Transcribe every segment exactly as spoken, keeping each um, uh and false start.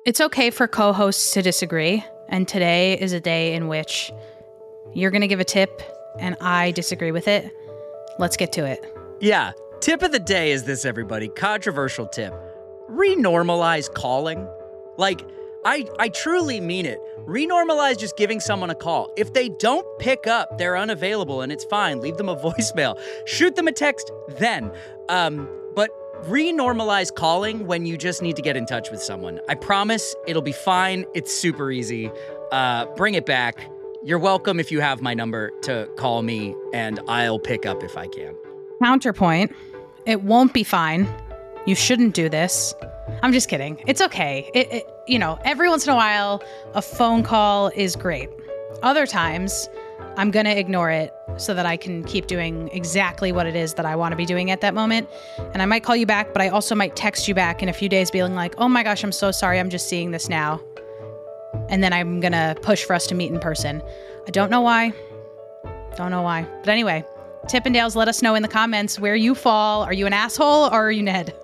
It's okay for co-hosts to disagree, and today is a day in which you're going to give a tip and I disagree with it. Let's get to it. Yeah. Tip of the day is this, everybody. Controversial tip. Renormalize calling. Like, I, I truly mean it. Renormalize just giving someone a call. If they don't pick up, they're unavailable, and it's fine. Leave them a voicemail. Shoot them a text then. Um, but renormalize calling when you just need to get in touch with someone. I promise it'll be fine. It's super easy. Uh, bring it back. You're welcome if you have my number to call me, and I'll pick up if I can. Counterpoint. It won't be fine. You shouldn't do this. I'm just kidding. It's okay. It, it, you know, every once in a while, a phone call is great. Other times, I'm going to ignore it so that I can keep doing exactly what it is that I want to be doing at that moment. And I might call you back, but I also might text you back in a few days being like, oh my gosh, I'm so sorry. I'm just seeing this now. And then I'm going to push for us to meet in person. I don't know why. Don't know why. But anyway, Tippendales, let us know in the comments where you fall. Are you an asshole or are you Ned?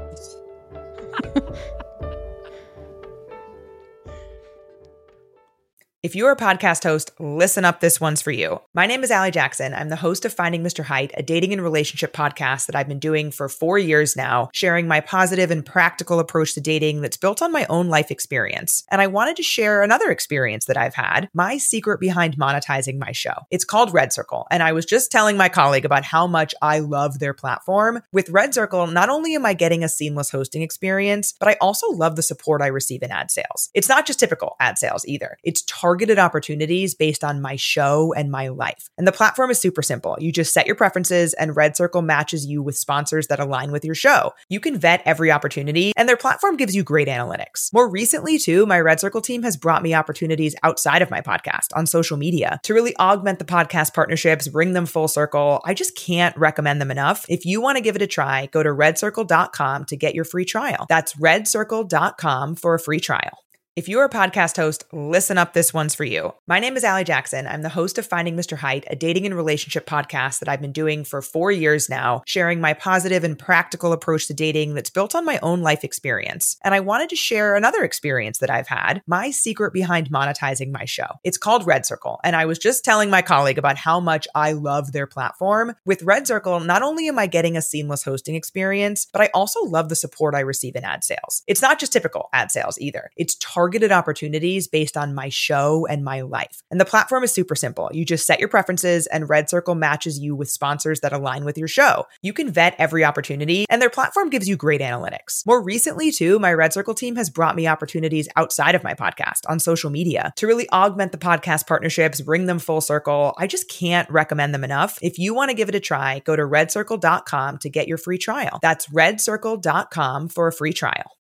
If you're a podcast host, listen up, this one's for you. My name is Allie Jackson. I'm the host of Finding Mister Height, a dating and relationship podcast that I've been doing for four years now, sharing my positive and practical approach to dating that's built on my own life experience. And I wanted to share another experience that I've had, my secret behind monetizing my show. It's called Red Circle, and I was just telling my colleague about how much I love their platform. With Red Circle, not only am I getting a seamless hosting experience, but I also love the support I receive in ad sales. It's not just typical ad sales either. It's targeted targeted opportunities based on my show and my life. And the platform is super simple. You just set your preferences and Red Circle matches you with sponsors that align with your show. You can vet every opportunity and their platform gives you great analytics. More recently too, my Red Circle team has brought me opportunities outside of my podcast on social media to really augment the podcast partnerships, bring them full circle. I just can't recommend them enough. If you want to give it a try, go to red circle dot com to get your free trial. That's red circle dot com for a free trial. If you're a podcast host, listen up, this one's for you. My name is Allie Jackson. I'm the host of Finding Mister Height, a dating and relationship podcast that I've been doing for four years now, sharing my positive and practical approach to dating that's built on my own life experience. And I wanted to share another experience that I've had, my secret behind monetizing my show. It's called Red Circle, and I was just telling my colleague about how much I love their platform. With Red Circle, not only am I getting a seamless hosting experience, but I also love the support I receive in ad sales. It's not just typical ad sales either. It's targeted targeted opportunities based on my show and my life. And the platform is super simple. You just set your preferences and Red Circle matches you with sponsors that align with your show. You can vet every opportunity and their platform gives you great analytics. More recently too, my Red Circle team has brought me opportunities outside of my podcast on social media to really augment the podcast partnerships, bring them full circle. I just can't recommend them enough. If you want to give it a try, go to red circle dot com to get your free trial. That's red circle dot com for a free trial.